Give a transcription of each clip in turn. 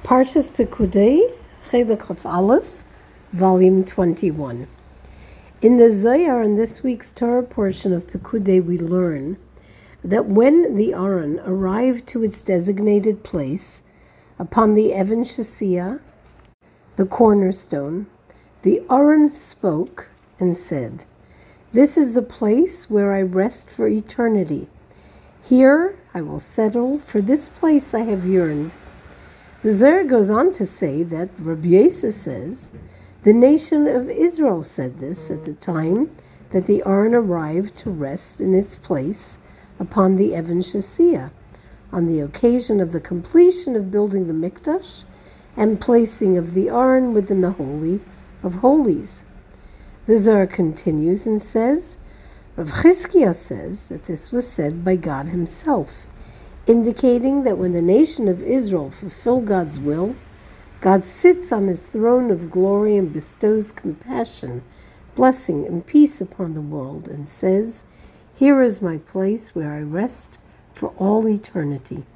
Parshas Pekudei, Chelek of Aleph, Volume 21. In the Zohar, in this week's Torah portion of Pekudei, we learn that when the Aron arrived to its designated place upon the Even Shasiah, the cornerstone, the Aron spoke and said, "This is the place where I rest for eternity. Here I will settle, for this place I have yearned." The Zohar goes on to say that Rabbi Yosef says, the nation of Israel said this at the time that the Aron arrived to rest in its place upon the Even Shasiah, on the occasion of the completion of building the Mikdash and placing of the Aron within the Holy of Holies. The Zohar continues and says, Rav Chizkiah says that this was said by God himself, indicating that when the nation of Israel fulfilled God's will, God sits on his throne of glory and bestows compassion, blessing, and peace upon the world, and says, "Here is my place where I rest for all eternity."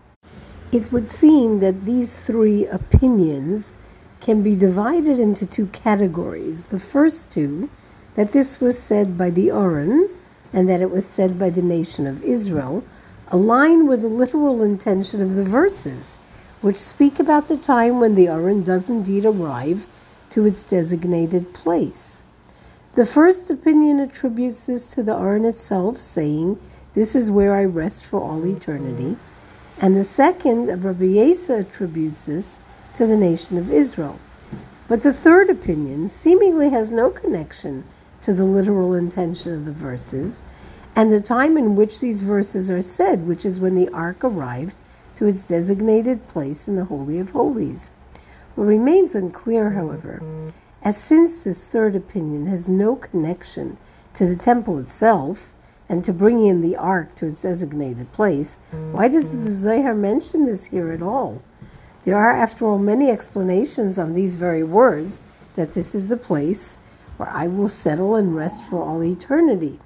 It would seem that these three opinions can be divided into two categories. The first two, that this was said by the Aron, and that it was said by the nation of Israel, align with the literal intention of the verses, which speak about the time when the Aron does indeed arrive to its designated place. The first opinion attributes this to the Aron itself, saying, "This is where I rest for all eternity." And the second, Rabbi Yosef, attributes this to the nation of Israel. But the third opinion seemingly has no connection to the literal intention of the verses and the time in which these verses are said, which is when the ark arrived to its designated place in the Holy of Holies. What remains unclear, however, as since this third opinion has no connection to the temple itself and to bringing in the ark to its designated place, why does the Zohar mention this here at all? There are, after all, many explanations on these very words, that this is the place where I will settle and rest for all eternity.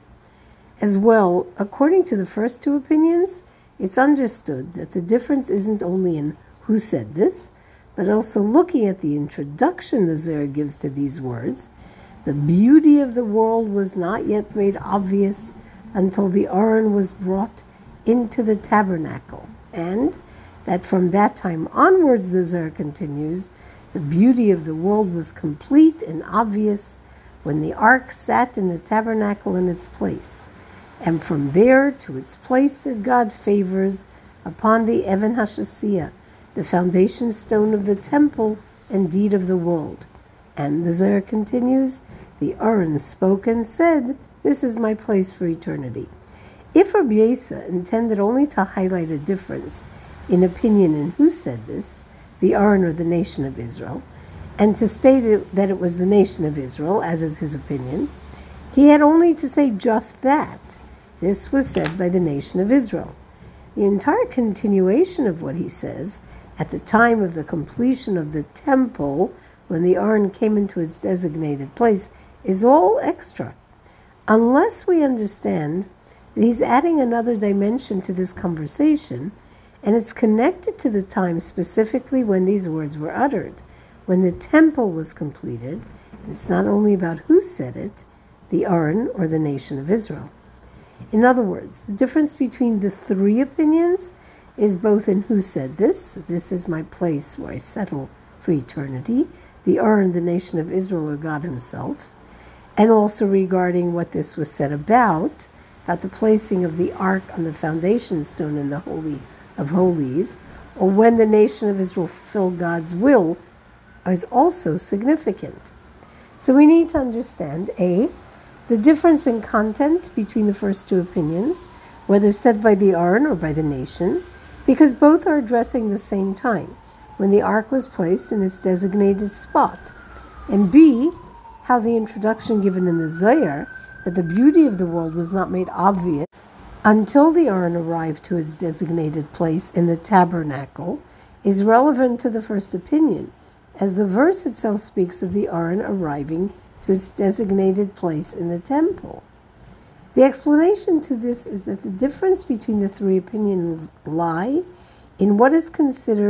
As well, according to the first two opinions, it's understood that the difference isn't only in who said this, but also looking at the introduction the Zohar gives to these words. The beauty of the world was not yet made obvious until the Aron was brought into the tabernacle, and that from that time onwards, the Zohar continues, the beauty of the world was complete and obvious when the ark sat in the tabernacle in its place, and from there to its place that God favors upon the Even HaShasiah, the foundation stone of the temple and deed of the world. And the Zohar continues, the Aron spoke and said, "This is my place for eternity." If Rabbi Yosef intended only to highlight a difference in opinion in who said this, the Aron or the nation of Israel, and to state that it was the nation of Israel, as is his opinion, he had only to say just that. This was said by the nation of Israel. The entire continuation of what he says, at the time of the completion of the temple, when the Aron came into its designated place, is all extra. Unless we understand that he's adding another dimension to this conversation, and it's connected to the time specifically when these words were uttered, when the temple was completed. It's not only about who said it, the Aron or the nation of Israel. In other words, the difference between the three opinions is both in who said this is my place where I settle for eternity, the Aron, the nation of Israel, or God himself, and also regarding what this was said about the placing of the ark on the foundation stone in the Holy of Holies, or when the nation of Israel fulfilled God's will, is also significant. So we need to understand, A, the difference in content between the first two opinions, whether said by the Aron or by the nation, because both are addressing the same time, when the ark was placed in its designated spot. And B, how the introduction given in the Zohar, that the beauty of the world was not made obvious until the Aron arrived to its designated place in the tabernacle, is relevant to the first opinion, as the verse itself speaks of the Aron arriving to its designated place in the temple. The explanation to this is that the difference between the three opinions lie in what is considered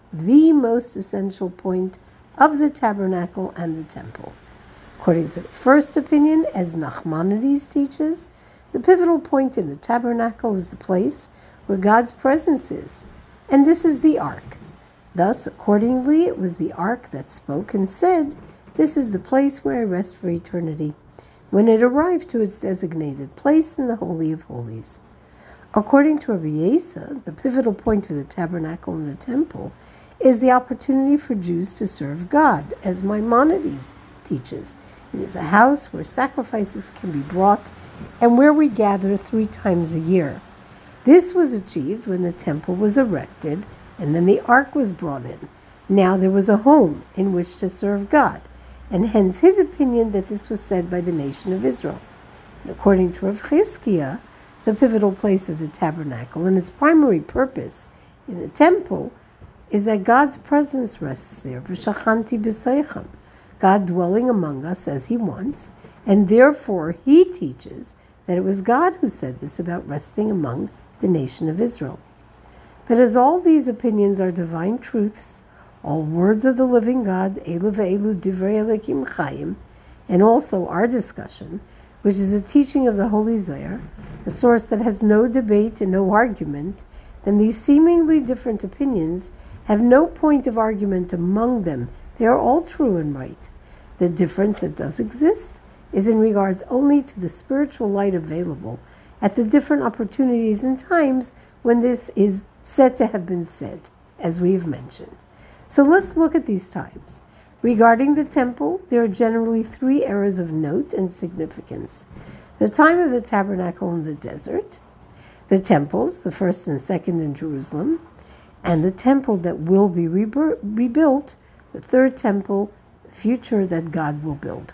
the most essential point of the tabernacle and the temple. According to the first opinion, as Nachmanides teaches, the pivotal point in the tabernacle is the place where God's presence is, and this is the ark. Thus, accordingly, it was the ark that spoke and said, "This is the place where I rest for eternity," when it arrived to its designated place in the Holy of Holies. According to Rabbi Yesa, the pivotal point of the tabernacle and the temple is the opportunity for Jews to serve God, as Maimonides teaches. It is a house where sacrifices can be brought and where we gather 3 times a year. This was achieved when the temple was erected and then the ark was brought in. Now there was a home in which to serve God, and hence his opinion that this was said by the nation of Israel. And according to Rav Chizkiah, the pivotal place of the tabernacle and its primary purpose in the temple is that God's presence rests there, v'shachanti b'seichem, God dwelling among us as he wants, and therefore he teaches that it was God who said this about resting among the nation of Israel. But as all these opinions are divine truths, all words of the living God, Elu ve'elu divrei Elokim chayim, and also our discussion, which is a teaching of the Holy Zohar, a source that has no debate and no argument, then these seemingly different opinions have no point of argument among them. They are all true and right. The difference that does exist is in regards only to the spiritual light available at the different opportunities and times when this is said to have been said, as we have mentioned. So let's look at these times. Regarding the temple, there are generally 3 eras of note and significance. The time of the tabernacle in the desert, the temples, the first and second in Jerusalem, and the temple that will be rebuilt, the third temple, the future that God will build.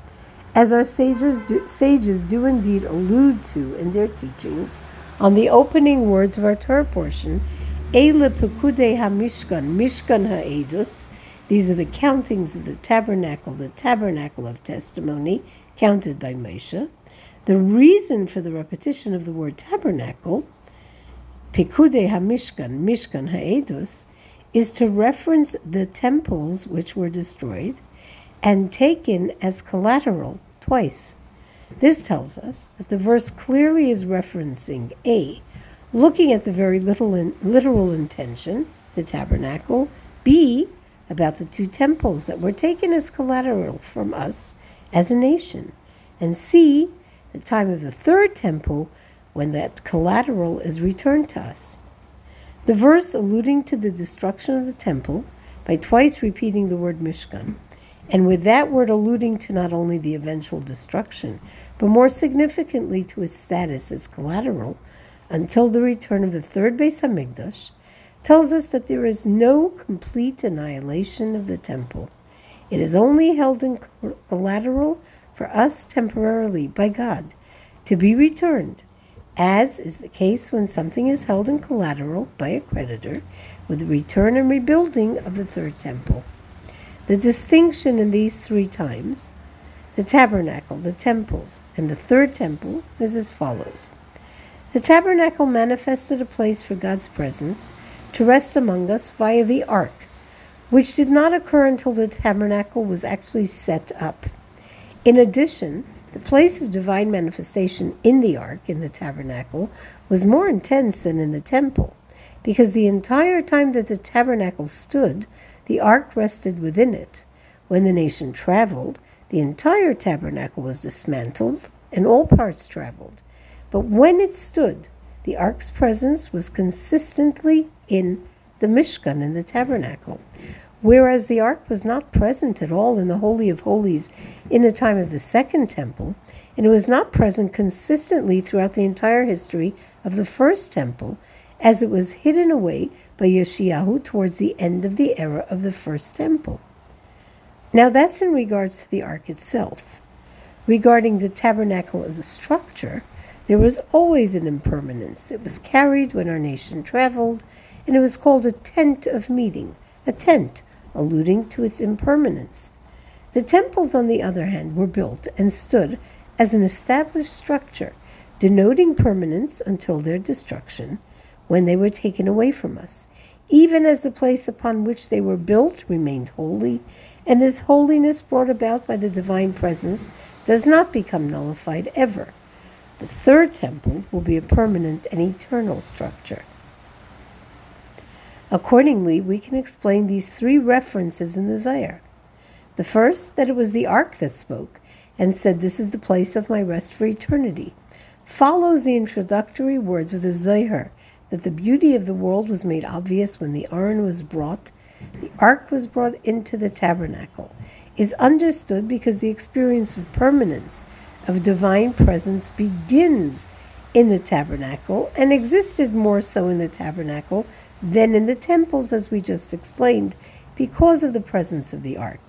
As our sages do indeed allude to in their teachings on the opening words of our Torah portion, Eile Pekudei HaMishkan, Mishkan HaEdus, these are the countings of the tabernacle of testimony, counted by Moshe. The reason for the repetition of the word tabernacle, Pekudei HaMishkan, Mishkan HaEdus, is to reference the temples which were destroyed and taken as collateral twice. This tells us that the verse clearly is referencing A, looking at the very literal intention, the tabernacle, B, about the 2 temples that were taken as collateral from us as a nation, and C, the time of the 3rd temple when that collateral is returned to us. The verse alluding to the destruction of the temple by twice repeating the word Mishkan, and with that word alluding to not only the eventual destruction, but more significantly to its status as collateral until the return of the 3rd Beis HaMikdash, tells us that there is no complete annihilation of the temple. It is only held in collateral for us temporarily by God, to be returned, as is the case when something is held in collateral by a creditor with the return and rebuilding of the 3rd temple. The distinction in these 3 times, the tabernacle, the temples, and the 3rd temple, is as follows. The tabernacle manifested a place for God's presence to rest among us via the ark, which did not occur until the tabernacle was actually set up. In addition, the place of divine manifestation in the ark, in the tabernacle, was more intense than in the temple, because the entire time that the tabernacle stood, the ark rested within it. When the nation traveled, the entire tabernacle was dismantled and all parts traveled. But when it stood, the ark's presence was consistently in the Mishkan, in the tabernacle, whereas the ark was not present at all in the Holy of Holies in the time of the 2nd temple, and it was not present consistently throughout the entire history of the 1st temple, as it was hidden away by Yeshayahu towards the end of the era of the 1st temple. Now that's in regards to the ark itself. Regarding the tabernacle as a structure, there was always an impermanence. It was carried when our nation traveled, and it was called a tent of meeting, a tent, alluding to its impermanence. The temples, on the other hand, were built and stood as an established structure, denoting permanence until their destruction, when they were taken away from us. even as the place upon which they were built remained holy, and this holiness brought about by the divine presence does not become nullified ever. The third temple will be a permanent and eternal structure. Accordingly, we can explain these three references in the Zohar. The first, that it was the ark that spoke and said, "This is the place of my rest for eternity," follows the introductory words of the Zohar, that the beauty of the world was made obvious when the Aron was brought, the ark was brought into the tabernacle, is understood because the experience of permanence, of divine presence, begins in the tabernacle and existed more so in the tabernacle than in the temples, as we just explained, because of the presence of the ark.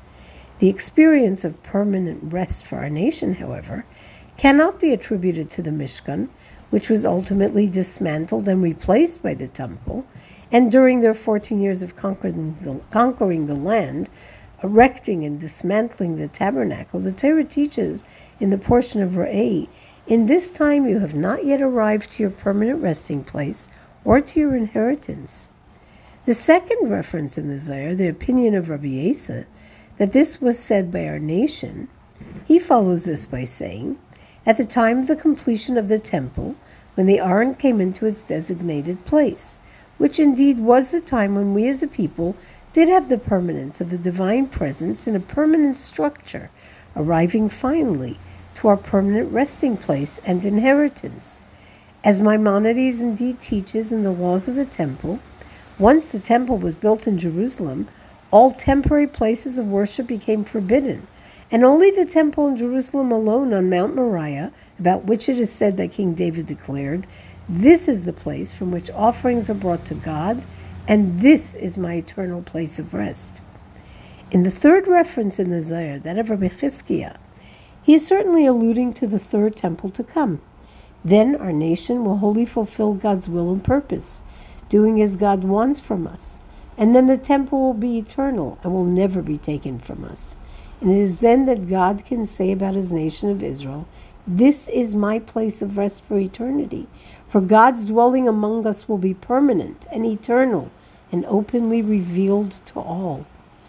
The experience of permanent rest for our nation, however, cannot be attributed to the Mishkan, which was ultimately dismantled and replaced by the temple, and during their 14 years of conquering the land, erecting and dismantling the tabernacle, the Torah teaches in the portion of Re'eh, "In this time you have not yet arrived to your permanent resting place or to your inheritance." The second reference in the Zohar, the opinion of Rabbi Yesa, that this was said by our nation, he follows this by saying, "At the time of the completion of the temple, when the Aron came into its designated place," which indeed was the time when we as a people did have the permanence of the divine presence in a permanent structure, arriving finally to our permanent resting place and inheritance. As Maimonides indeed teaches in the laws of the temple, once the temple was built in Jerusalem, all temporary places of worship became forbidden, and only the temple in Jerusalem alone on Mount Moriah, about which it is said that King David declared, "This is the place from which offerings are brought to God, and this is my eternal place of rest." In the third reference in the Zohar, that of Rabbi Chizkiah, he is certainly alluding to the third temple to come. Then our nation will wholly fulfill God's will and purpose, doing as God wants from us. And then the temple will be eternal and will never be taken from us. And it is then that God can say about his nation of Israel, "This is my place of rest for eternity." For God's dwelling among us will be permanent and eternal and openly revealed to all.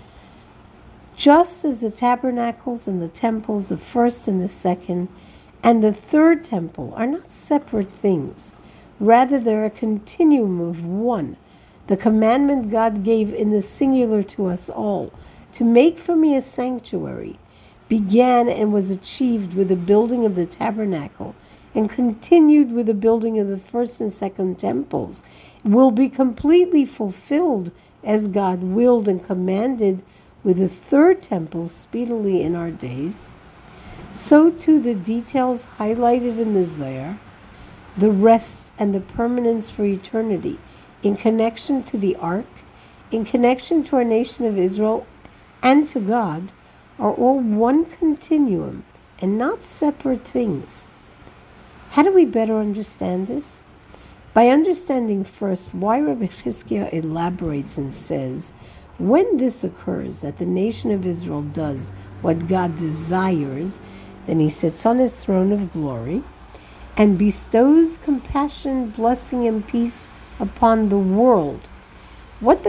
Just as the tabernacles and the temples, the first and the second, and the third temple are not separate things. Rather, they're a continuum of one. The commandment God gave in the singular to us all, to make for me a sanctuary, began and was achieved with the building of the tabernacle and continued with the building of the first and second temples, will be completely fulfilled as God willed and commanded with the third temple speedily in our days. So too the details highlighted in the Zohar, the rest and the permanence for eternity, in connection to the ark, in connection to our nation of Israel, and to God, are all one continuum and not separate things. How do we better understand this? By understanding first why Rabbi Chizkiah elaborates and says, when this occurs, that the nation of Israel does what God desires, then he sits on his throne of glory and bestows compassion, blessing, and peace upon the world. What the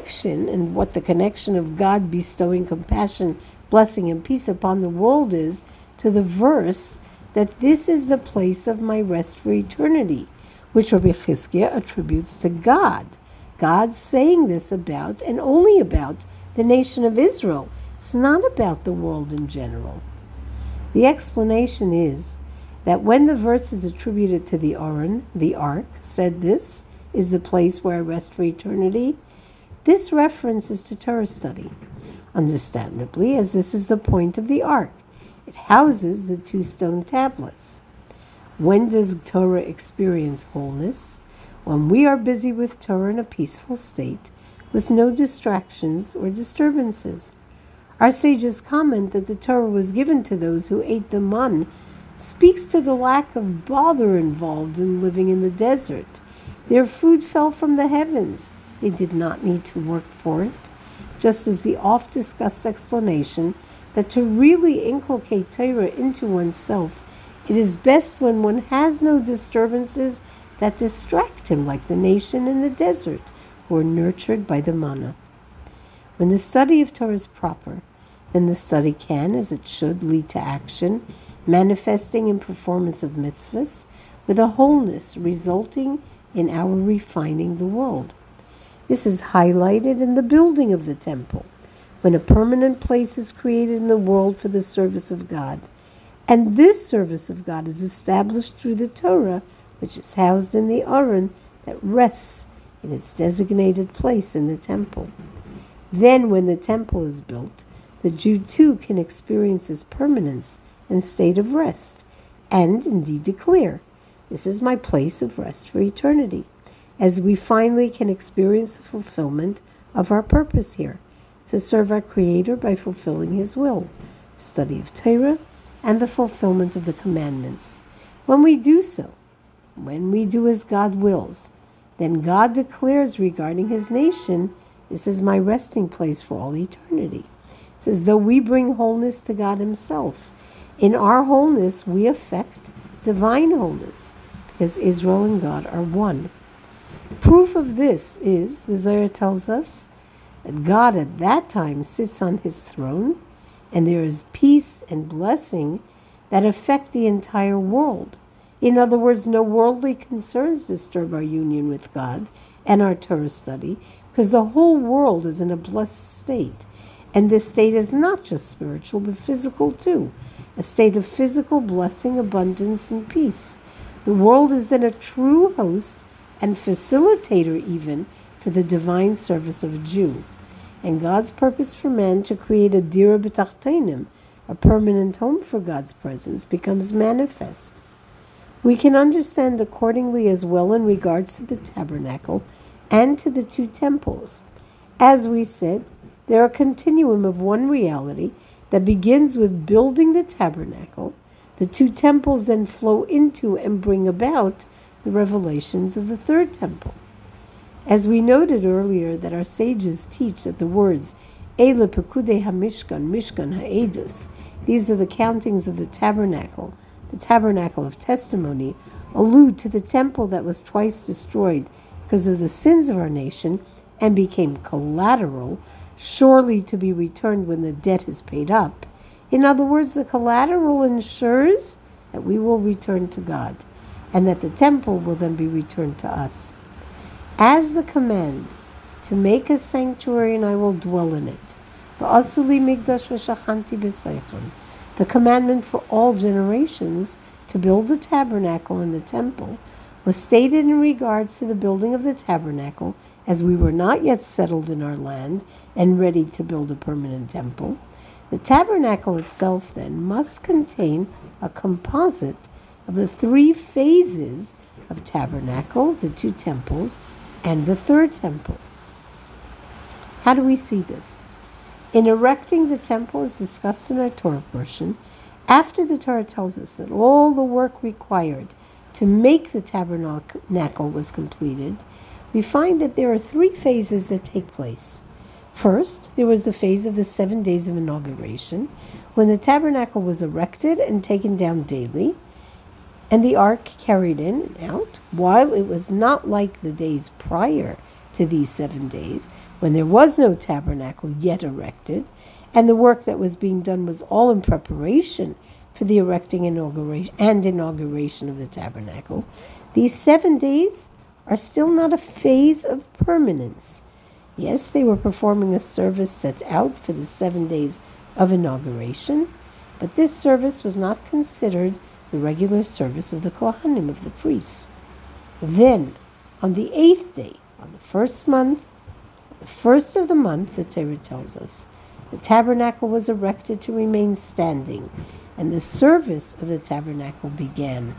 connection of God bestowing compassion, blessing, and peace upon the world is to the verse that this is the place of my rest for eternity, which Rabbi Chizkiah attributes to God. God's saying this about and only about the nation of Israel. It's not about the world in general. The explanation is that when the verse is attributed to the Aron, the ark, said this is the place where I rest for eternity, this reference is to Torah study, understandably, as this is the point of the ark. It houses the 2 stone tablets. When does Torah experience wholeness? When we are busy with Torah in a peaceful state, with no distractions or disturbances. Our sages comment that the Torah was given to those who ate the man, speaks to the lack of bother involved in living in the desert. Their food fell from the heavens. They did not need to work for it. Just as the oft-discussed explanation that to really inculcate Torah into oneself, it is best when one has no disturbances that distract him, like the nation in the desert, who are nurtured by the manna. When the study of Torah is proper, then the study can, as it should, lead to action, manifesting in performance of mitzvahs, with a wholeness resulting in our refining the world. This is highlighted in the building of the temple, when a permanent place is created in the world for the service of God. And this service of God is established through the Torah, which is housed in the Aron that rests in its designated place in the temple. Then, when the temple is built, the Jew too can experience its permanence and state of rest, and indeed declare, "This is my place of rest for eternity," as we finally can experience the fulfillment of our purpose here, to serve our Creator by fulfilling His will, study of Torah, and the fulfillment of the commandments. When we do so, when we do as God wills, then God declares regarding His nation, "This is my resting place for all eternity." It's as though we bring wholeness to God Himself. In our wholeness, we affect divine wholeness, because Israel and God are one. Proof of this is, the Zohar tells us, that God at that time sits on His throne, and there is peace and blessing that affect the entire world. In other words, no worldly concerns disturb our union with God and our Torah study, because the whole world is in a blessed state. And this state is not just spiritual, but physical too, a state of physical blessing, abundance, and peace. The world is then a true host and facilitator even for the divine service of a Jew. And God's purpose for man to create a dira b'tachtonim, a permanent home for God's presence, becomes manifest. We can understand accordingly as well in regards to the tabernacle and to the two temples. As we said, they are a continuum of one reality that begins with building the tabernacle. The two temples then flow into and bring about the revelations of the third temple. As we noted earlier that our sages teach that the words Eile Pekudei HaMishkan, Mishkan HaEdus, these are the countings of the tabernacle of testimony, allude to the temple that was twice destroyed because of the sins of our nation and became collateral, surely to be returned when the debt is paid up. In other words, the collateral ensures that we will return to God, and that the temple will then be returned to us. As the command to make a sanctuary and I will dwell in it, the commandment for all generations to build the tabernacle and the temple, was stated in regards to the building of the tabernacle, as we were not yet settled in our land and ready to build a permanent temple. The tabernacle itself then must contain a composite of the three phases of tabernacle, the two temples, and the third temple. How do we see this? In erecting the temple, as discussed in our Torah portion, after the Torah tells us that all the work required to make the tabernacle was completed, we find that there are three phases that take place. First, there was the phase of the 7 days of inauguration, when the tabernacle was erected and taken down daily, and the ark carried in and out, while it was not like the days prior to these 7 days, when there was no tabernacle yet erected, and the work that was being done was all in preparation for the erecting and inauguration of the tabernacle. These 7 days are still not a phase of permanence. Yes, they were performing a service set out for the 7 days of inauguration, but this service was not considered the regular service of the Kohanim, of the priests. Then, on the 8th day, on the first month, the first of the month, the Torah tells us, the tabernacle was erected to remain standing, and the service of the tabernacle began.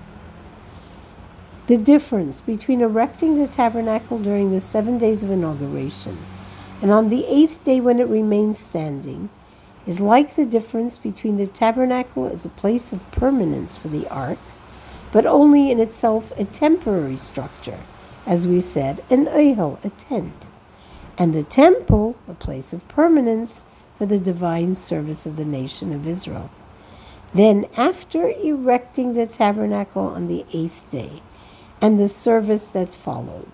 The difference between erecting the tabernacle during the 7 days of inauguration and on the 8th day when it remains standing is like the difference between the tabernacle as a place of permanence for the ark, but only in itself a temporary structure, as we said, an ohel, a tent, and the temple, a place of permanence for the divine service of the nation of Israel. Then, after erecting the tabernacle on the 8th day, and the service that followed,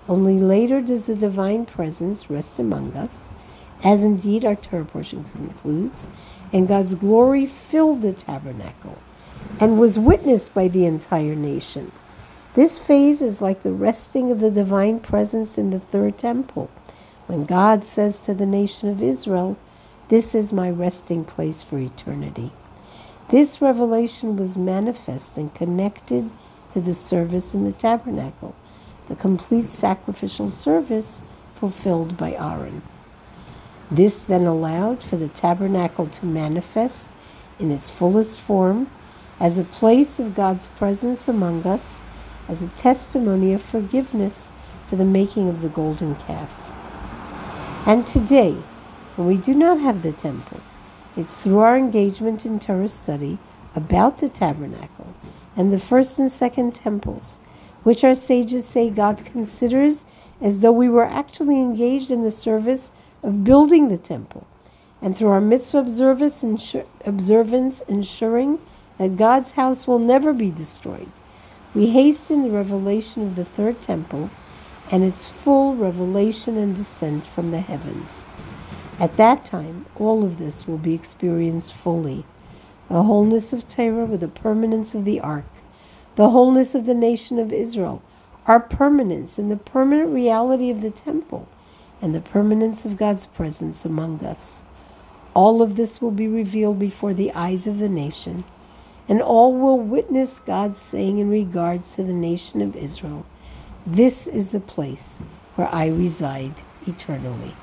Only later does the divine presence rest among us, as indeed our Torah portion concludes, and God's glory filled the tabernacle and was witnessed by the entire nation. This phase is like the resting of the divine presence in the third temple, when God says to the nation of Israel, "This is my resting place for eternity." This revelation was manifest and connected to the service in the tabernacle, the complete sacrificial service fulfilled by Aaron. This then allowed for the tabernacle to manifest in its fullest form as a place of God's presence among us, as a testimony of forgiveness for the making of the golden calf. And today, when we do not have the temple, it's through our engagement in Torah study about the tabernacle and the first and second temples, which our sages say God considers as though we were actually engaged in the service of building the temple, and through our mitzvah observance ensuring that God's house will never be destroyed, we hasten the revelation of the third temple and its full revelation and descent from the heavens. At that time, all of this will be experienced fully. The wholeness of Torah with the permanence of the ark, the wholeness of the nation of Israel, our permanence in the permanent reality of the temple, and the permanence of God's presence among us. All of this will be revealed before the eyes of the nation, and all will witness God's saying in regards to the nation of Israel, "This is the place where I reside eternally."